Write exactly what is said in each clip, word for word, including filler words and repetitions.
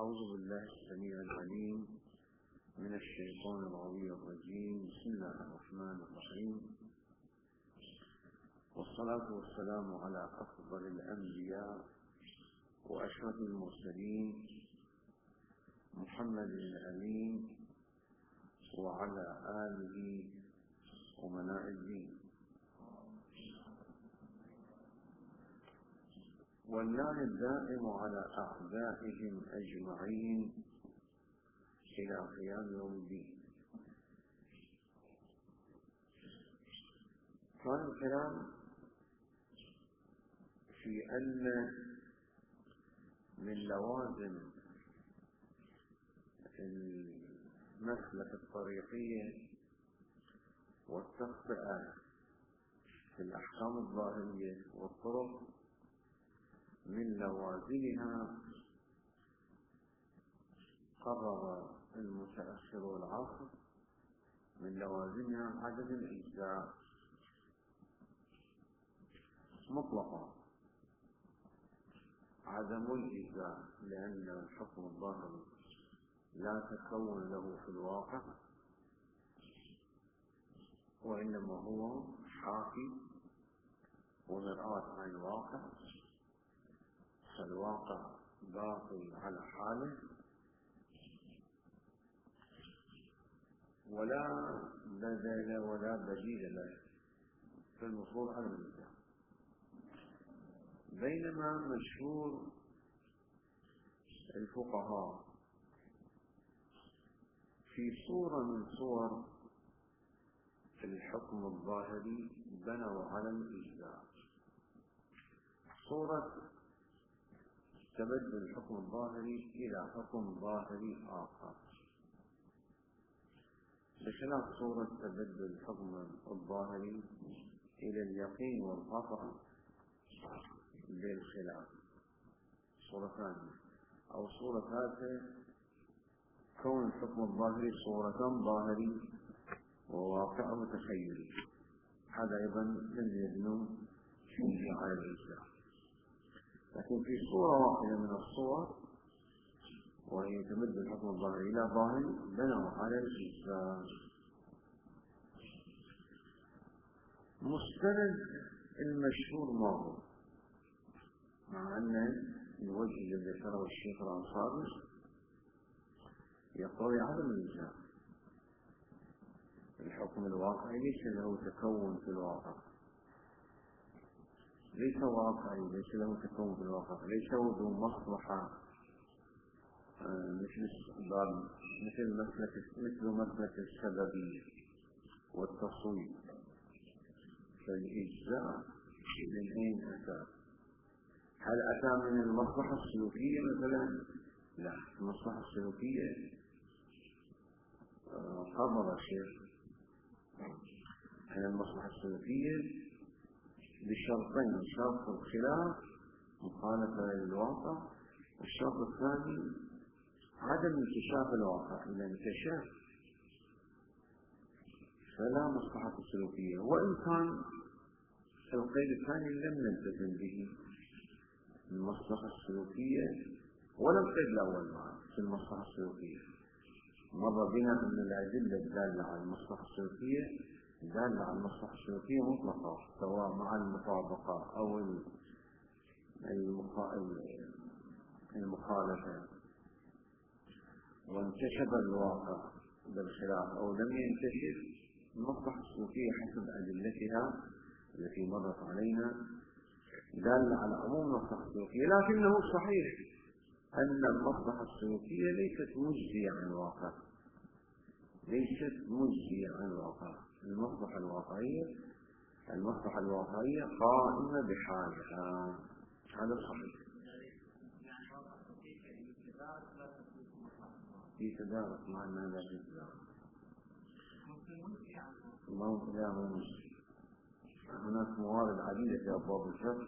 أعوذ بالله السميع العليم من الشيطان العظيم الرجيم. بسم الله الرحمن الرحيم، والصلاة والسلام على أفضل الأنبياء وأشرف المرسلين محمد الأمين وعلى آله أمناء الدين، واللعن الدائم على أعدائهم أجمعين إلى قيام يوم الدين. كان الكلام في أن من لوازم المسلك الطريقية والتخطئة في الأحكام الظاهرية والطرق، من لوازمها قرر المتأخر العصر من لوازمها عدم الإجزاء مطلقا، عدم الإجزاء، لأن الحكم الظاهري لا تكون له في الواقع، وإنما هو حاكي ومرآة عن الواقع، فالواقع باقي على حاله ولا بدل ولا بديل له في الوصول على الإجزاء. بينما مشهور الفقهاء في صورة من صور الحكم الظاهري بنوا على الإجزاء، صورة تبدل الحكم الظاهري إلى حكم ظاهري آخر، بخلاف صورة تبدل الحكم الظاهري إلى اليقين والقطع بالخلاف. صورة ثانية أو صورة ثالثة، كون الحكم الظاهري صورة ظاهري وواقع وتخيلي، هذا أيضا لم يبنوا فيه على الإجزاء. لكن في صورة واحدة من الصور وهي تمد الحكم الظاهري إلى ظاهر بنوا على الإجزاء. مستند المشهور ما هو؟ مع أن الوجه الذي ذكره الشيخ الأنصاري يقتضي عدم الإجزاء. الحكم الواقعي ليس له تكون في الواقع، ليس واقعي، ليس له تكون في الواقع، ليس ذو مصلحة مثل مثل مسلك مثل مسلك السببية والتصويب. فالإجزاء من أين أتى؟ هل أتى من المصلحة السلوكية مثلا؟ لا، المصلحة السلوكية قرر الشيخ أن المصلحة السلوكية بشرطين: شرط الخلاف مخالفة للواقع، والشرط الثاني عدم انكشاف الواقع. إذا انكشف فلا مصلحة سلوكية، وإن كان القيد الثاني لم نلتزم به المصلحة السلوكية ولا القيد الأول معه في المصلحة السلوكية. مر بنا أن الأدلة الدالة على المصلحة السلوكية دالة على المصلحة السلوكية مطلقة، سواء مع المطابقة أو المخالفة، وانكشف الواقع بالخلاف أو لم ينكشف. المصلحة السلوكية حسب أدلتها التي مرت علينا دالة على عموم المصلحة السلوكية، لكنه صحيح أن المصلحة السلوكية ليست مجزية عن الواقع، ليست مجزية عن الواقع. المصلحة الواقعية المصلحة الواقعية قائمة بحالها، هذا صحيح. يتدارك مع الماذا بالذات الله لا مجزي. هناك موارد عديدة في أبواب الفقه،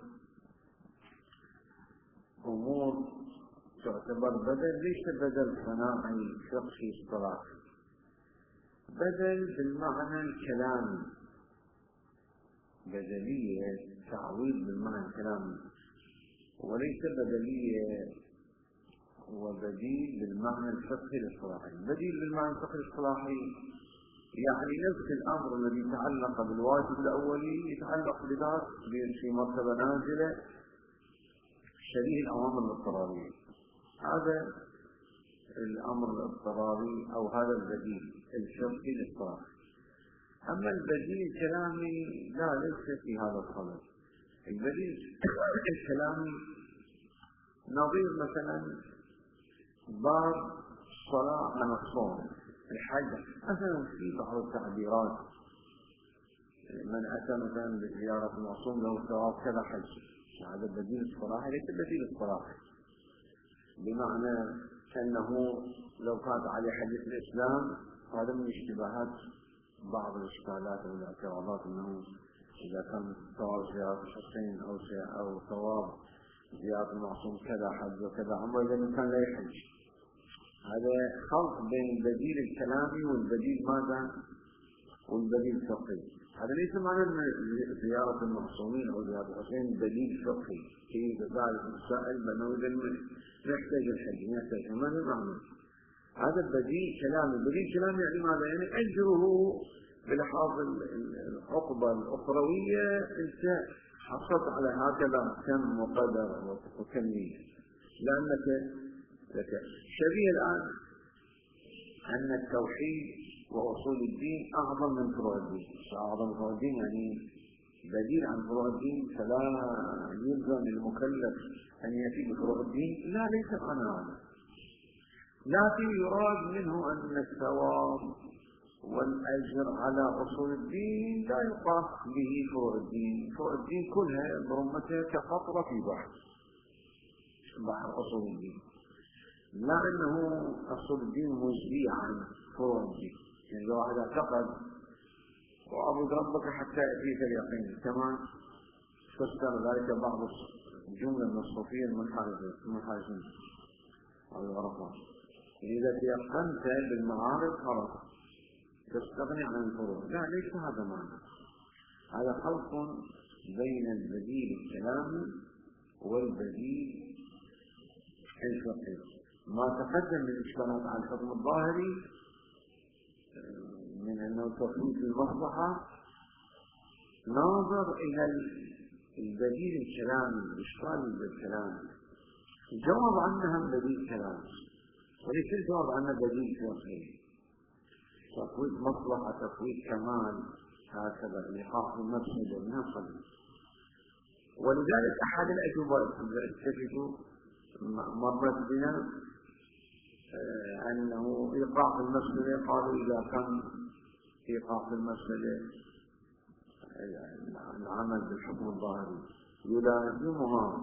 أمور تعتبر بدل، ليس بدل صناعي فقهي اصطلاحي، بدل بالمعنى الكلامي، بدلية تعويض بالمعنى الكلامي، وليس بدلية وبديل بالمعنى الفقهي الاصطلاحي. بديل بالمعنى الفقهي الاصطلاحي يعني نفس الأمر الذي يتعلق بالواجب الأولي يتعلق بذات في مرتبة نازلة شبيه الأوامر الاضطرارية. هذا الأمر الاضطراري أو هذا البديل الفقهي الاصطلاحي. أما البديل الكلامي لا، ليس في هذا الصدد. البديل الكلامي نظير مثلا باب الصلاة على الصوم، الحج مثلا في بعض التعبيرات، من أتى مثلا بزيارة المعصوم له ثواب كذا حج، هذا البديل الصلاحي ليس البديل الصلاحي، بمعنى أنه لو كانت عليه حديث الإسلام هذا من اشتباهات بعض الإشكالات أو الاعتراضات، أنه إذا كان ثواب زيارة الحسين أو أو ثواب زيارة المعصوم كذا حج وكذا عمره إذا كان لا يحج. هذا خلط بين البديل الكلامي والبديل ماذا؟ والبديل الفقهي. هذا ليس معنى أن زيارة المعصومين أو زيارة الحسين بديل فقهي في ذلك المسائل بأنه إذا نحتاج الحج نحتاج ما هو معنى. هذا البديل كلامي. البديل كلامي يعني ماذا؟ يعني أجره بلحاظ العقبة الأخروية أنت حصلت على هكذا كم وقدر وكمية، لأنك لك شبيه الآن أن التوحيد وأصول الدين أعظم من فروع الدين. أعظم من فروع الدين يعني بديل عن فروع الدين، فلا يلزم المكلف أن يأتي بفروع الدين، لا ليس معنى هذا، لكن يراد منه أن الثواب والأجر على أصول الدين لا يقاس به فروع الدين. فروع الدين كلها برمتها كقطرة في بحر بحر أصول الدين، لا أنه أصول الدين مجزي عن فروع الدين. يعني لو واحد اعتقد وأعبد ربك حتى يأتيك اليقين كما فسر ذلك بعض الجملة من الصوفية المنحرفين أو الغرفات، إذا تيقنت بالمعارف خلاص تستغني عن الفروع. لا، ليس هذا معنى. هذا خلط بين البديل الكلامي والبديل الفقهي. ما تقدم من إشكالات على الحكم الظاهري من أنه تفويت المصلحة ناظر إلى البديل الكلامي، الإشكال بالكلام، الجواب عنها بديل كلامي وليس الجواب عنها بديل فقهي. تفويت مصلحة، تفويت كمال، هكذا إيقاع المفسد والنقل. ولذلك أحد الأجوبة التفتوا مرت بنا أنه إيقاع في المسألة، قالوا إذا كان إيقاع في المسألة العمل بالحكم الظاهري يلازمها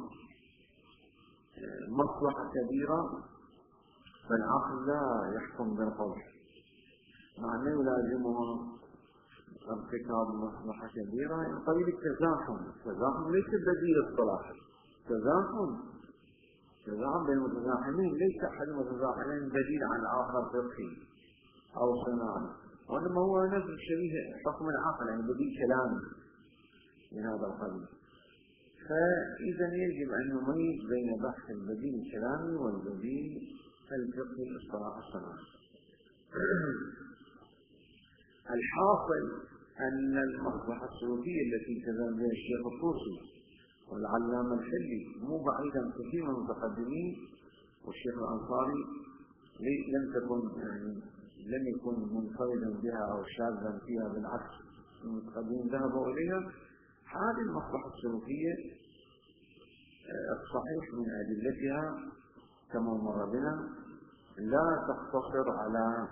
مصلحة كبيرة فالعقل لا يحكم بالقول، مع أنه يلازمها ارتكاب مصلحة كبيرة من قبيل التزاحم. التزاحم ليس البديل الصلاحي، تزاحم تزاحم بين المتزاحمين، ليس أحد المتزاحمين بديل عن الآخر فقهي أو صناعي، وإنما هو نفس شبيه حكم العقل، يعني بديل كلامي من هذا القبيل. فإذا يجب أن نميز بين بحث البديل الكلامي والبديل الفقهي الاصطلاح الصناعي. الحاصل أن المصلحة السلوكية التي تزال بها الشيخ الطوسي والعلامة الحلي مو بعيدا كثير من المتقدمين، والشيخ الأنصاري لم تكن يعني لم يكن منفردا بها أو شاذا فيها، بالعكس المتقدمين ذهبوا إليها. هذه المصلحة السلوكية الصحيح من أدلتها كما مر بنا لا تقتصر على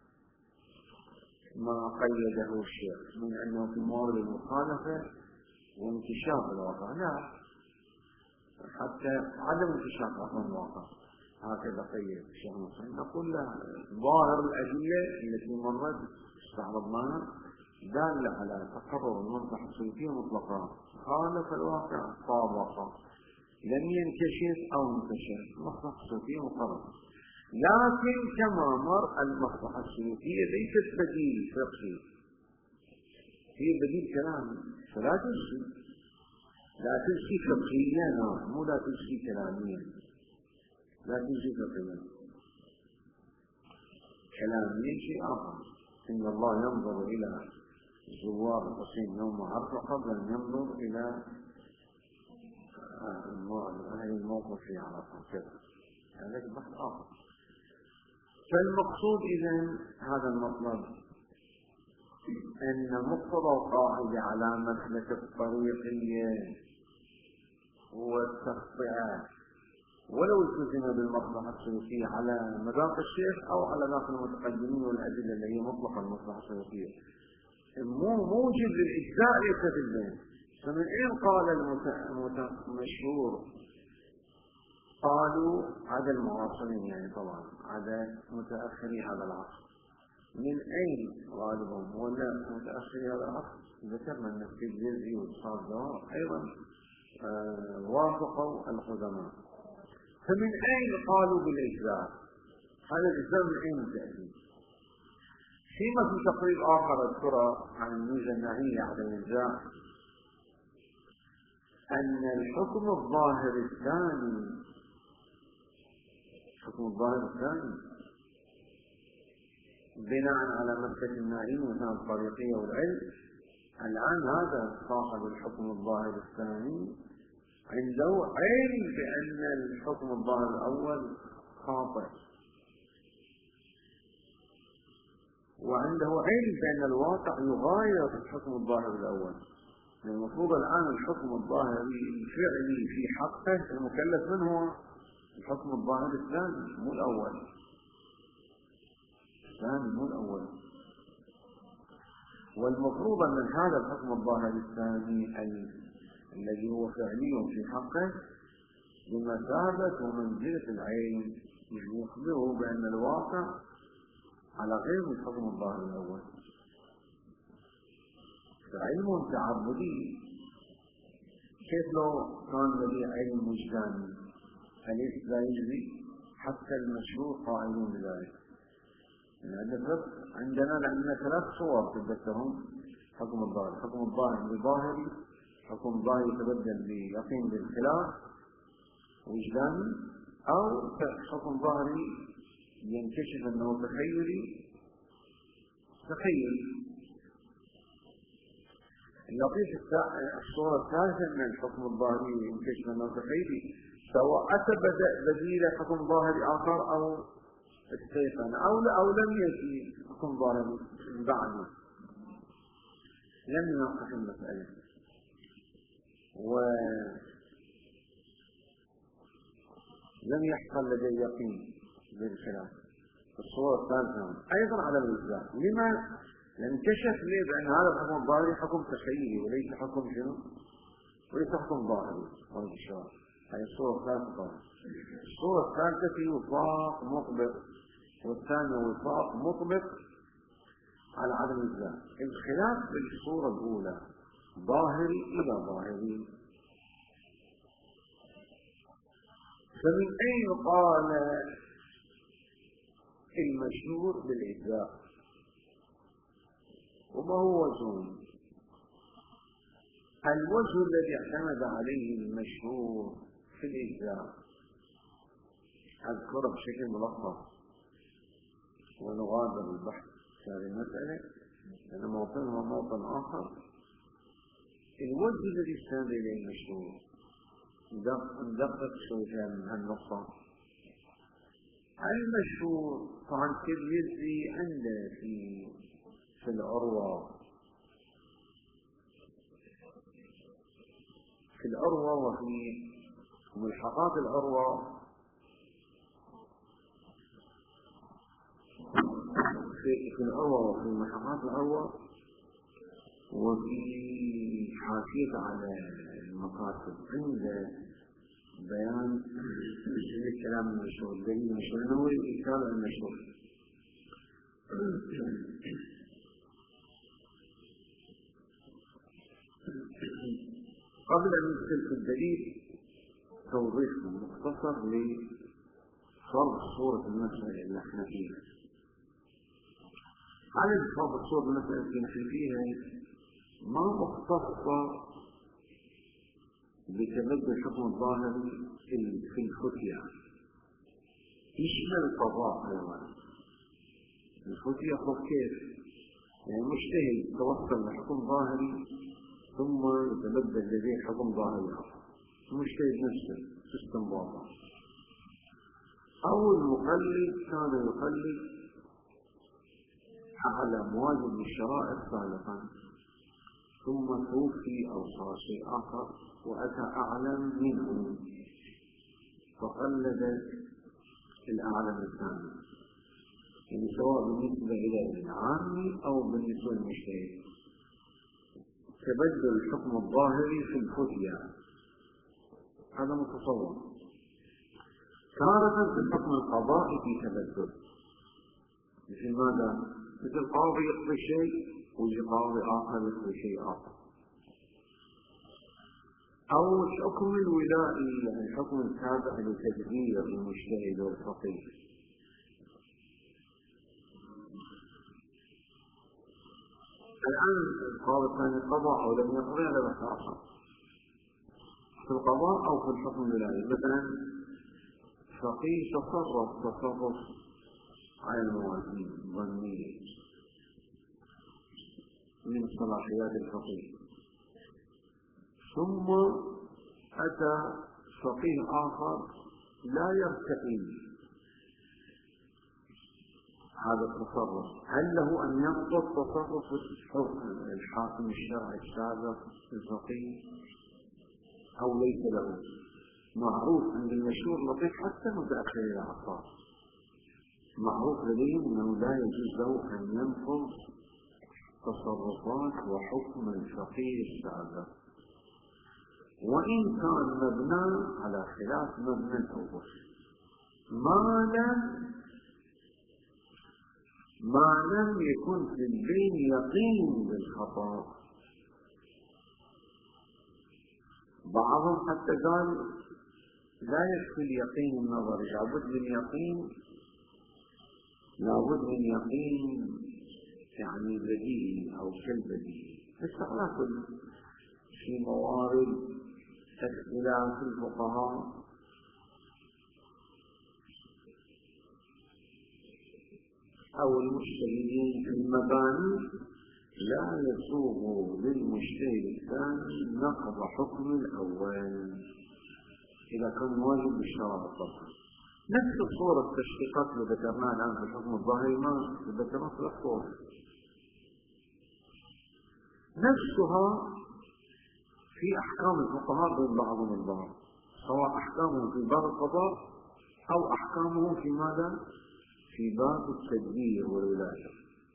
ما قيده الشيخ من أنه في مورد المخالفة وانكشاف الواقع، لا، حتى عدم انكشاف أصلا الواقع هكذا قيد الشيخ المصري. نقول له ظاهر الأدلة التي مرت استعرضناها دالة على تقرر المصلحة السلوكية مطلقا، خالف الواقع طابقا، لم ينكشف أو انكشف، المصلحة السلوكية مقررة. لكن كما مر المصلحة السلوكية ليست بديل فقهي، هي بديل كلامي، فلا تجزي لا تجزي فقهيا، مو لا تجزي كلاميا، لكن شيء كلام كلام شيء آخر. إن الله ينظر إلى زوار الحسين يوم عرفة قبل أن ينظر إلى أهل الموقف في عرفة كذا. هذا بحث آخر. فالمقصود إذن هذا المطلب أن مقتضى القاعدة على مسلك الطريقية والتخطئة ولو التزم بالمصلحة السلوكية على مذاق الشيخ أو على ذاك المتقدمين والأدلة اللي هي مطلقا المصلحة السلوكية مو موجب للإجزاء ليس في البين. فمن أين قال المشهور؟ قالوا عدا المعاصرين يعني طبعا عدا متأخري هذا العصر. من أين غالبهم ولا متأخري هذا العصر؟ ذكرنا أن في الجزء والصادق أيضا آه وافقوا القدماء. فمن أين قالوا بالإجزاء؟ هذا الإجزاء من أين تأتي؟ فيما في تقرير آخر أذكره عن الميزة النهية على الإجزاء أن الحكم الظاهر الثاني الحكم الظاهر الثاني بناء على مسلك النائين وسام الطريقية والعلم. الآن هذا صاحب الحكم الظاهر الثاني عنده علم بأن الحكم الظاهر الأول خاطئ وعنده علم بأن الواقع يغاير الحكم الظاهر الأول. المفروض الآن الحكم الظاهري الفعلي في حقه المكلف منه هو الحكم الظاهر الثاني مو الأول. الثاني مو الأول. والمفروض أن هذا الحكم الظاهر الثاني الذي هو فعلي في حقه بمثابة ومنزلة العين يخبره بأن الواقع على غير الحكم الظاهر الأول. فعلم تعبدي كيف لو كان لدي علم وجداني أليس لا يجري؟ حتى المشروع قائلون بذلك. عندنا عندنا ثلاث صور تذكرهم حكم الظاهر. حكم الظاهر بظاهري، حكم ظاهر يتبدل بيقين بالخلاف وجداني، أو حكم ظاهري ينكشف أنه تخيلي تخيل. اللطيف الصورة الثالثة من الحكم الظاهري ينكشف أنه تخيلي سواء أثبت بديل حكم ظاهري آخر أو استيقن أو أو لم يأتي حكم ظاهري بعده لم يناقش المسألة ولم يحصل لدي يقين بالخلاف. الصورة الثالثة أيضا على الإجزاء. لما؟ لأن كشف لي بأن هذا الحكم الظاهري حكم تخيلي وليس حكم شنو؟ وليس حكم ظاهري. هذه الصورة الثالثة. الصورة الثالثة في وفاق مطبق والثانية وفاق مطبق على عدم الإجزاء. الخلاف بالصورة الأولى ظاهري إلى ظاهري. فمن أين قال المشهور بالإجزاء؟ وما هو وجهه؟ الوجه الذي اعتمد عليه المشهور في الإجزاء أذكره بشكل ملخص ونغادر البحث في هذه المسألة لأن موطنها موطن آخر. الوجه الذي استند إليه المشهور ندقق شوية من هالنقطة. المشهور طبعا كل يجري عنده في في العروة في العروة وفي ملحقات العروة في في العروة وفي ملحقات العروة وفي حاشية على المقاصد عند بيان الكلام المشهور الدليل المشهور اللي هو الإشارة المشهور. قبل أن ندخل في الدليل توضيح مختصر لفرض صورة المسألة اللي احنا فيها. على فرض صورة المسألة اللي احنا فيها ما مختصة بتبدل الحكم الظاهري في الفتية يشمل القضاء أيضا. الفتية خذ كيف؟ يعني مجتهد توصل لحكم ظاهري ثم يتبدل لديه حكم ظاهري آخر، مجتهد نفسه في استنباطه. أو المقلد كان يقلد على مواجب الشرائع سابقا ثم توفي أو صار شيء آخر وأتى أعلم منه فقلد الأعلم الثاني، يعني سواء بالنسبة إلى العام أو بالنسبة للمجتهد. تبدل الحكم الظاهري في الفتية هذا متصور. تارة في الحكم القضائي في تبدل، مثل ماذا؟ مثل قاضي يقضي شيء ويجي قاضي آخر يقضي شيء آخر. أو الحكم الولائي، يعني الحكم التابع لتدبير المجتهد والفقيه. الآن القاضي كان يقضى أو لم يقضي على بحث آخر في القضاء أو في الحكم الولائي. مثلا فقيه تصرف تصرف على الموازين الظنية من صلاحيات الفقيه، ثم أتى فقيه آخر لا يرتقي هذا التصرف، هل له أن ينقض تصرف الحاكم الشرعي السابق الفقيه أو ليس له؟ معروف عند المشهور لطيف حتى متأخر الأعصار، معروف لديهم أنه لا يجوز له أن ينقض تصرفات وحكم الفقيه السابق، وإن كان مبنى على خلاف مبنى الأول، ما لم ما لم يكن في البين يقين بالخطأ. بعضهم حتى قال لا يكفي اليقين النظري، لابد من يقين لابد من يقين يعني بديهي أو كالبديهي. الشغلات في موارد اختلاف الفقهاء أو المجتهدين في المباني لا يسوغ للمجتهد الثاني نقض حكم الأول إذا كان واجب بالشرع طبعا. نفس الصورة التشقيقات اللي ذكرناها الآن في الحكم الظاهري ما ذكرناها في الصورة نفسها في أحكام الفقهاء بين بعضهم البعض، سواء أحكامهم في باب القضاء أو أحكامهم في ماذا؟ في باب التدبير والولاية.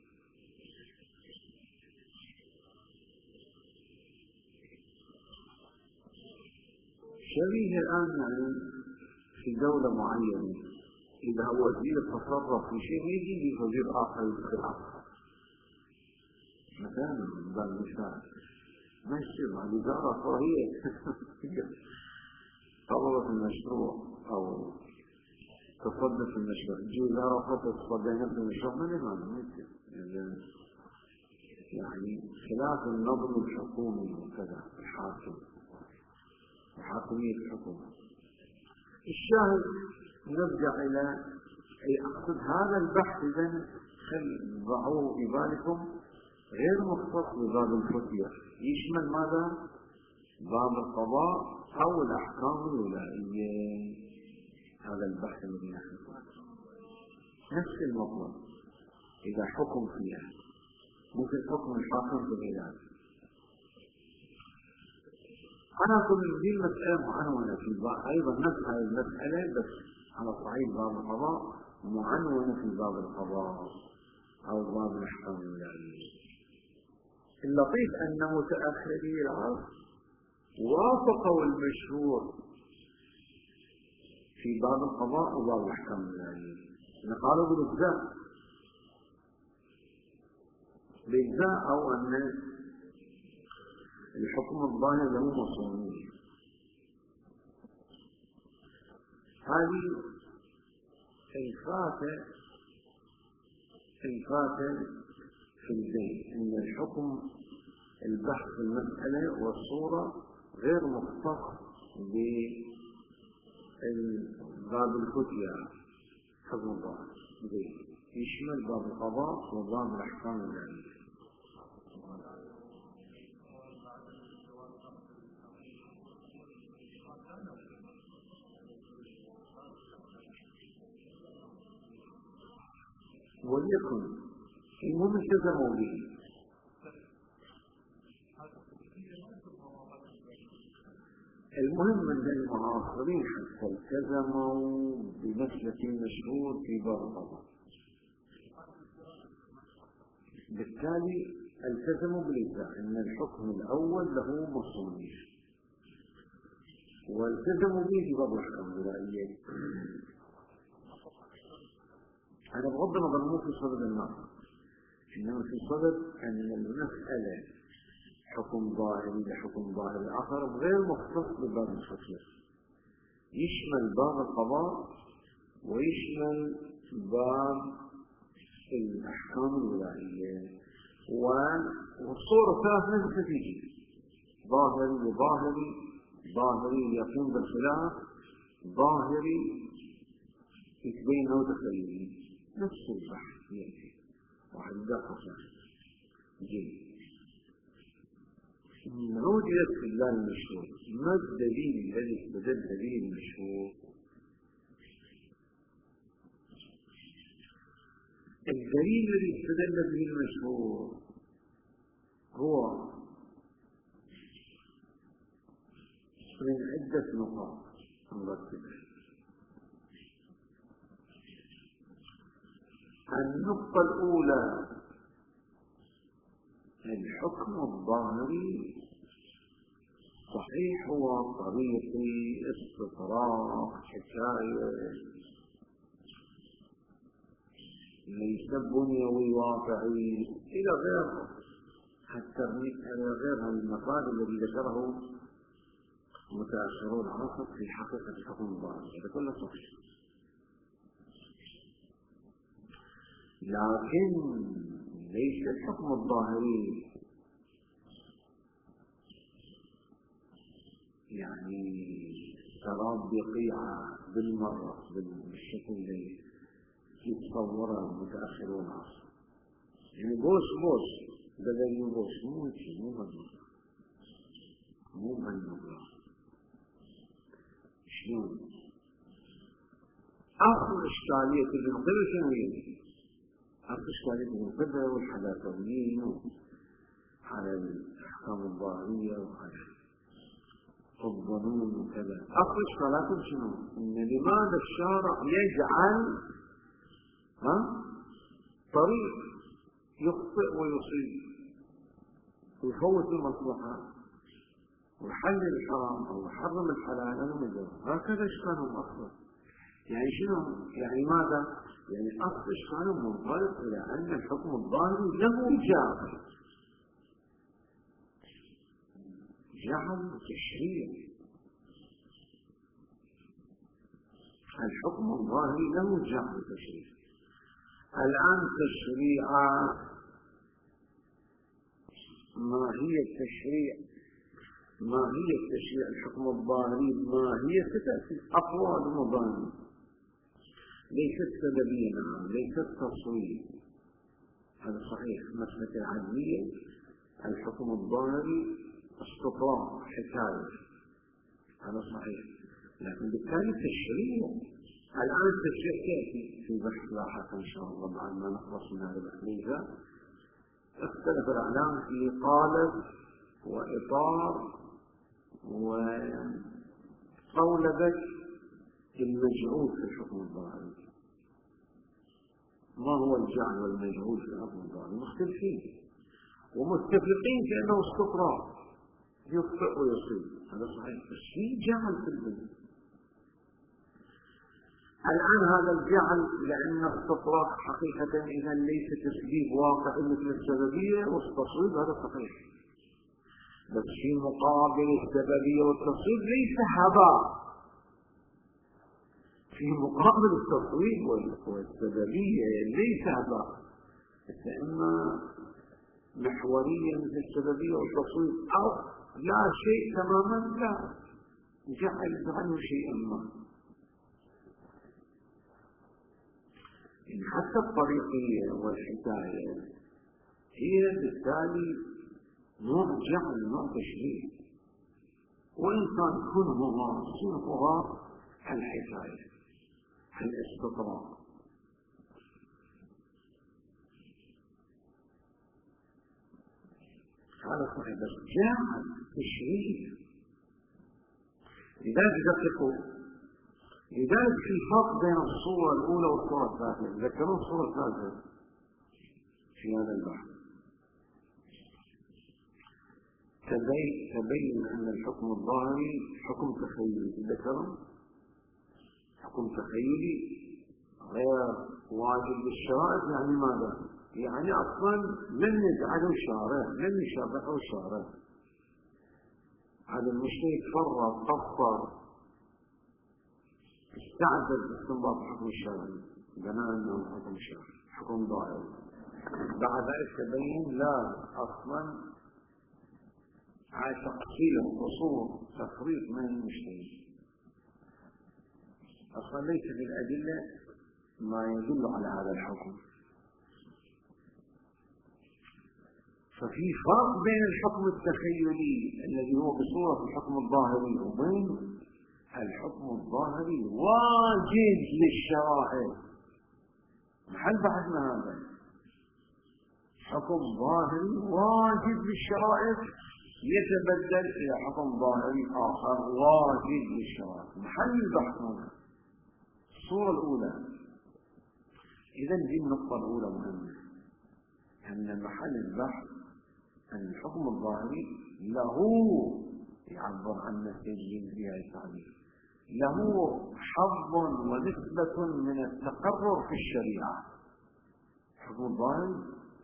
شبيه الآن يعني في دولة معينة إذا هو وزير تصرف في شيء يجي وزير آخر يدخل آخر مثلا بالمثال ما يصير عن إدارة فهي طلبت المشروع أو تصدت في المشروع تجي إدارة فقط تصدينا في المشروع ما نفهم ما يصير يعني خلاف النظم الحكومي وكذا الحاكم وحاكمية الحكومة. الشاهد نرجع إلى أي أقصد هذا البحث إذن خل ضعوه في بالكم غير مختص بباب الفتية، يشمل ماذا؟ باب القضاء أو الأحكام الولائية. هذا البحث الذي نحن فيه نفس المطلب. إذا حكم فيها ممكن حكم الحاكم في العلاج. أنا أقول هذه المسألة معنونة في الباب أيضا نفس هذه المسألة بس على صعيد باب القضاء معنونة في باب القضاء أو باب الأحكام الولائية. اللطيف أن متأخري العصر وافقوا المشهور في باب القضاء وباب الأحكام الولائية، قالوا بالإجزاء بالإجزاء أو أن الحكم الظاهر له مصونية. هذه الفاتة الفاتة في البيت أن الحكم البحث في المسألة والصورة غير مختص بباب الفتية، الحكم الظاهري يشمل باب القضاء وباب الأحكام الولاية. وليكن المهم التزموا به. المهم أن المعاصرين حتى التزموا بمسلك المشهور في باب القضاء، بالتالي التزموا بالإجزاء أن الحكم الأول له مصونية، والتزموا به في باب الأحكام الولائية. أنا بغض النظر مو في صدد النظر، إنما في صدد أن المسألة حكم ظاهري لحكم ظاهري آخر غير مختص بباب الفقه، يشمل باب القضاء ويشمل باب الأحكام الولائية، والصورة ثلاث نفس تيجي ظاهري وظاهري، ظاهري يقوم بالخلاف، ظاهري يتبين وتخيلي، نفس البحث يأتي واحد دقة جيد. نعود إلى استدلال المشهور. ما الدليل الذي استدل به المشهور؟ الدليل الذي استدل به المشهور هو من عدة نقاط مرتبة. النقطة الأولى الحكم الظاهري صحيح هو طريقي، استطراق، حكاية، ليس بنيوي واقعي إلى غير إلى غير المقال الذي ذكره متأخرون العصر في حقيقة الحكم الظاهري، هذا كله صحيح. لكن ليس الحكم الظاهري يعني سراب بقيعة بالمرة بالشكل اللي يتصوره متأخرون العصر، يعني بوش بوش بدل بوش مو شيء مو بالمرة مو بالمرة. شلون؟ آخر إشكالية ابن قدر شنو هي؟ آخر إشكالية ابن قدر والحداثويين على الأحكام الظاهرية وعلى الظنون وكذا. آخر إشكالاتهم شنو؟ إن لماذا الشارع يجعل ها طريق يخطئ ويصيب ويفوت المصلحة ويحلل الحرام أو يحرم الحلال أو مجرد، هكذا إشكالهم أصلا. يعني شنو؟ يعني ماذا؟ يعني أصل إشكالهم منطلق إلى أن الحكم الظاهري له جعل جعل تشريع. الحكم الظاهري له جعل تشريع. الآن تشريع ما هي التشريع؟ ما هي التشريع الحكم الظاهري؟ ما هي ستأتي أقوال مبانية ليست سببية، نعم ليست تصوير، هذا صحيح. مسألة العدلية الحكم الظاهري استطلاع حكاية، هذا صحيح. لكن بالتالي التشريع الآن التشريع يأتي في بحث لاحقا إن شاء الله بعد ما نخلص من هذا البحث. اختلف الأعلام في قالب وإطار وقولبة المجعول في الحكم الظاهري. ما هو الجعل والمجعول في الحكم الظاهري؟ مختلفين ومتفقين كأنه استطراق يخطئ ويصيب، هذا صحيح، بس في جعل في البلد. الآن هذا الجعل لأن التطلاق حقيقة إذا ليس تسبيب واقعي مثل السببية والتصويب، هذا صحيح. بس في مقابل السببية والتصويب ليس هباء، في مقابل التصويب والسببية ليس هباء، إما محورية مثل السببية والتصويب أو لا شيء تماما، لا جعل عنه شيئا ما. يعني حتى الطريقية والحكاية هي بالتالي نوع جعل، نوع تشريع، وإن كان كلهما صنفها الحكاية الاستطراق. هذا صحيح، بس جعل تشريع. لذلك دققوا، لذلك في فرق بين الصورة الأولى والصورة الثالثة. ذكروا الصورة الثالثة في هذا البحث. تبين أن الحكم الظاهري حكم تخيلي. ذكروا حكم تخيلي غير واجب بالشرائع. يعني ماذا؟ يعني أصلا لم يجعله الشارع، لم يشرعه الشارع. هذا المشترك فرط قصر استعدل باستنباط حكم الشرعي بناء انه حكم الشرعي حكم ظاهري. بعد ذلك تبين لا، اصلا على تقصير قصور تفريط من المجتهد، اصلا ليس في الادله ما يدل على هذا الحكم. ففي فرق بين الحكم التخيلي الذي هو بصورة الحكم الظاهري وبين الحكم الظاهري واجب للشرائع. محل بحثنا هذا، حكم ظاهري واجب للشرائع يتبدل إلى حكم ظاهري آخر واجب للشرائع. محل البحث هنا الصورة الأولى. إذا دي النقطة الأولى مهمة، أن محل البحث أن الحكم الظاهري له، يعبر عن نتيجة بها التعبير، له حظ ونسبة من التقرر في الشريعة. الحكم الظاهري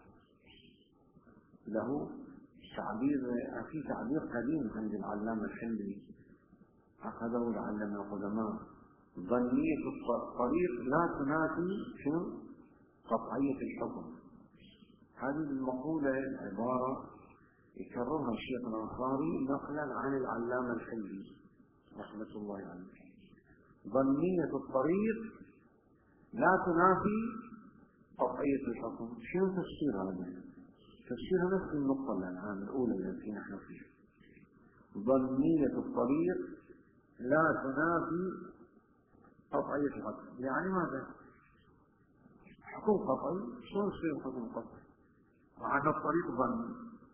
له تعبير، في تعبير قديم عند العلامة الحمدي أخذه العلامة القدماء: ظنية الطريق لا تنافي شنو؟ قطعية الحكم. هذه المقولة عبارة يكررها الشيخ الأنصاري نقلا عن العلامة الحمدي رحمة الله عليه. ظنية الطريق لا تنافي قطعية الحكم. شنو تفسير هذا؟ تفسيرها نفس النقطة الآن الأولى التي نحن فيها. ظنية الطريق لا تنافي قطعية الحكم. يعني ماذا؟ حكم قطعي. شلون يصير حكم قطعي؟ وعن الطريق ظني.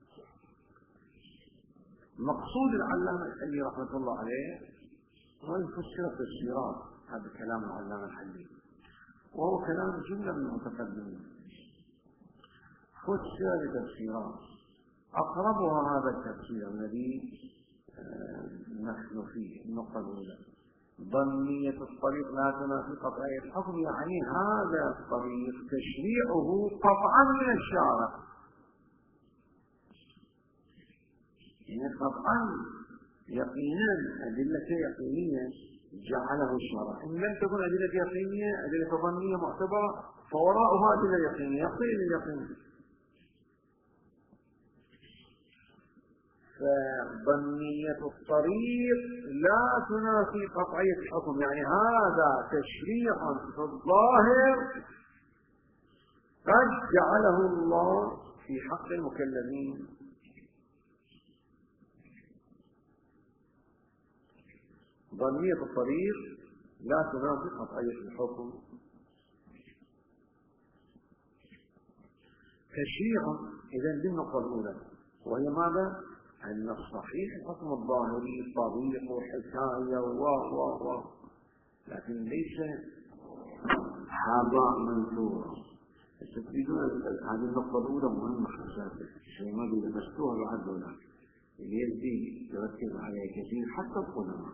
مقصود العلامة الحلي رحمة الله عليه هو يفسر تفسيرات. هذا كلام العلامة الحلي وهو كلام جملة من المتقدمين. فسر بتفسيرات أقربها هذا التفسير الذي نحن فيه. النقطة الأولى: ظنية الطريق لا تنافي قطعية الحكم. يعني هذا الطريق تشريعه قطعا من الشارع، يعني قطعا يقينا أدلة يقينية جعله الشارع. إن لم تكن أدلة يقينية أدلة ظنية معتبرة فوراءها أدلة يقينية يقين اليقين. فظنية الطريق لا تنافي قطعية الحكم. يعني هذا تشريع في الظاهر قد جعله الله في حق المكلفين. ظنية الطريق لا تنافي قطعية الحكم. تشريع إذا دي النقطة الأولى، وهي ماذا؟ أن الصحيح الحكم الظاهري طريق وحكاية و و و لكن ليس هذا منثورا. تريدون هذه النقطة الأولى مهمة حساسة، شيء ما لمستوها بعد هناك اللي يبدي يركز عليها كثير حتى العلماء.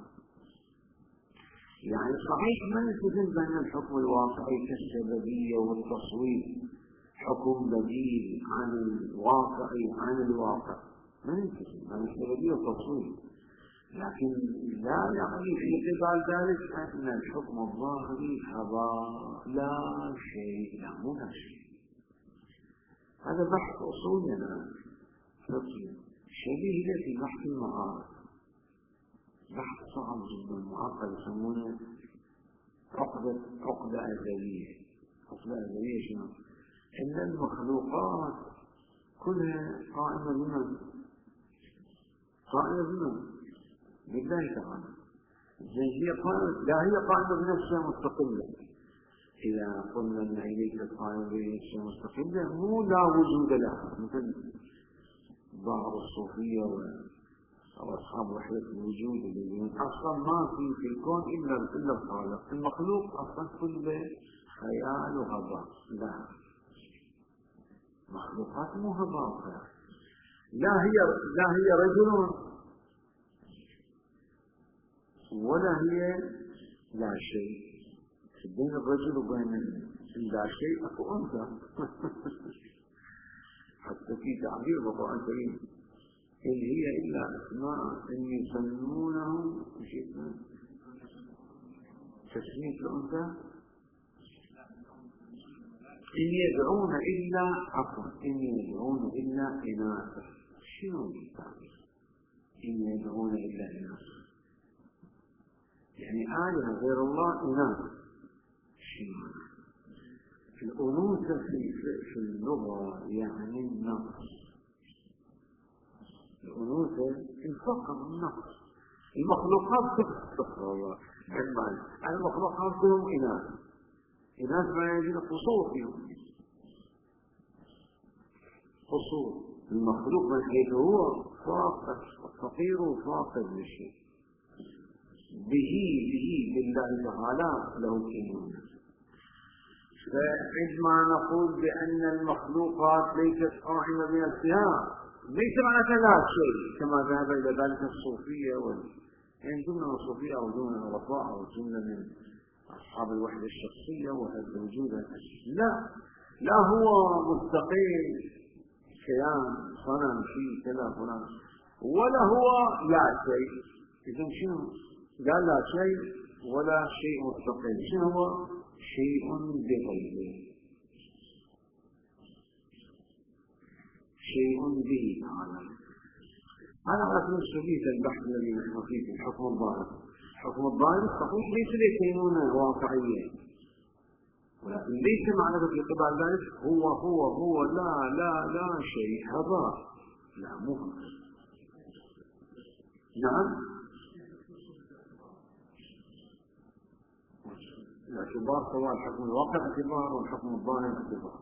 يعني صحيح ما يلتزم بأن الحكم الواقعي كالسببية والتصويب حكم بديل عن الواقعي عن الواقع، ما يلتزم عن السببية والتصويب، لكن لا يعني في قبال ذلك أن الحكم الظاهري هباء لا شيء له لا شيء. هذا بحث أصولي الآن فقهي شبيه في بحث المعارف، بحث صعب جدا معقد يسمونه عقدة عقدة أزلية الفصل الأزلية شنو؟ إن المخلوقات كلها قائمة بمن؟ قائمة بمن؟ بالله تعالى. هي قائمة، لا هي قائمة بنفسها مستقلة. إذا قلنا أن إليك قائمة بنفسها مستقلة مو لا وجود لها، مثل بعض الصوفية أو أصحاب وحدة الوجود اللي أصلا ما في في الكون إلا إلا الخالق. المخلوق أصلا كله خيال وهباء. لا، مخلوقات مو هباء وخيال. لا هي لا هي رجل ولا هي لا شيء. بين الرجل وبين لا شيء أكو أنثى. حتى في تعبير بالقرآن الكريم إن هي إلا أسماء إن يسمونه تسمية الأنثى إن يدعون إلا عفوا إن يدعون إلا إناثا. شنو التعبير؟ إن يدعون إلا إناثا يعني آلهة غير الله إناث. شنو الأنوثة في, في اللغة؟ يعني النقص. الأنوثة الفقر النقص. المخلوقات تفقر الله. المخلوقات كلهم إناث. إناث ما يجب قصور فيهم. قصور. المخلوق من حيث هو فاقد فقير وفاقد للشيء. به به بالله تعالى له كينونة. فعندما نقول بأن المخلوقات ليست قائمة بنفسها ليس معنى لا شيء كما ذهب إلى ذلك الصوفية وال... يعني جملة من الصوفية أو جملة من الرفاع أو جملة من أصحاب الوحدة الشخصية وهذا وجودها. لا لا هو مستقل كيان صنم شيء كذا فلان ولا هو لا شيء. إذن شنو؟ قال لا شيء ولا شيء مستقل. شنو هو؟ شيء بغيره. شيء به تعالى. هذا على كل سبيل البحث الذي نحن فيه في الحكم الظاهر. الحكم الظاهر صحيح ليس لكينونة واقعية، ولكن ليس معنى في قبال ذلك هو هو هو لا لا لا شيء هباء. لا مو هباء. نعم الاعتبار سواء الحكم الواقع اعتبار والحكم الظاهر اعتبار.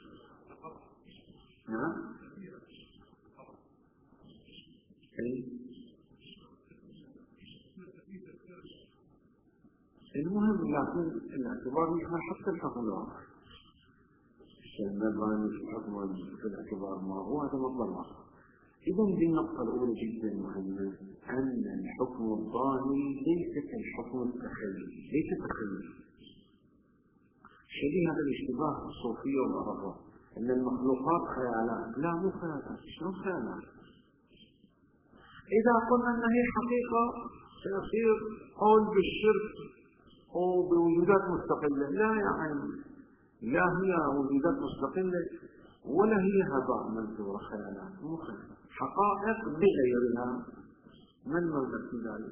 نعم المهم لكن الاعتبار يشمل حتى الحكم الواقع. المباني في الحكم في الاعتبار ما هو هذا مطلب واقع. إذا بالنقطة الأولى جدا مهمة أن الحكم الظاهري ليس كالحكم التخيلي. ليس تخيلي شبيه هذا الاشتباه في الصوفية والعرفة أن المخلوقات خيالات. لا مو خيالات. شنو خيالات؟ إذا قلنا أن هي حقيقة سيصير قول بالشرك أو بوجودات مستقلة. لا يعني لا هي وجودات مستقلة ولا هي هباء منثورة خيالات. مو خيالات، حقائق بغيرها. من المنظر في ذلك؟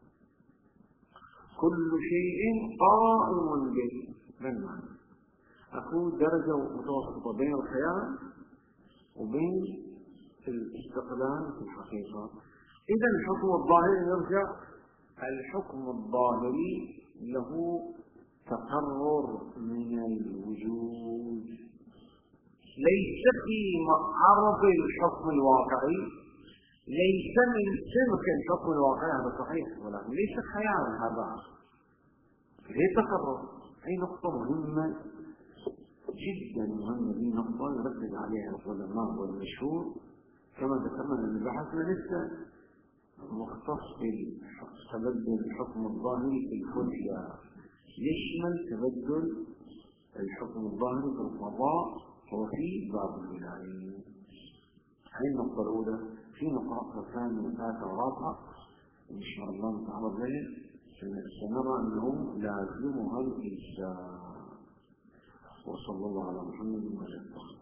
كل شيء قائم به. من معنى؟ أقول درجة متوسطة بين الخيال وبين الاستقلال في الحقيقة. إذا الحكم الظاهري يرجع. الحكم الظاهري له تقرر من الوجود ليس في عرض الحكم الواقعي، ليس من سمك الحكم الواقعي. هذا صحيح ولكن ليس خيال. هذا ليه تقرر. أي نقطة مهمة جدا مهمة. دي نقطة يركز عليها العلماء والمشهور كما ذكرنا أن بحثنا لسه مختص بتبدل الحكم الظاهري في الكلية، يشمل تبدل الحكم الظاهري في القضاء وفي باب الولاية. هذه النقطة الأولى. في نقاط ثانية وثالثة ورابعة إن شاء الله نتعرض لها سنرى أنه لازمها الإجزاء. وصلى الله على محمد وعلى آله.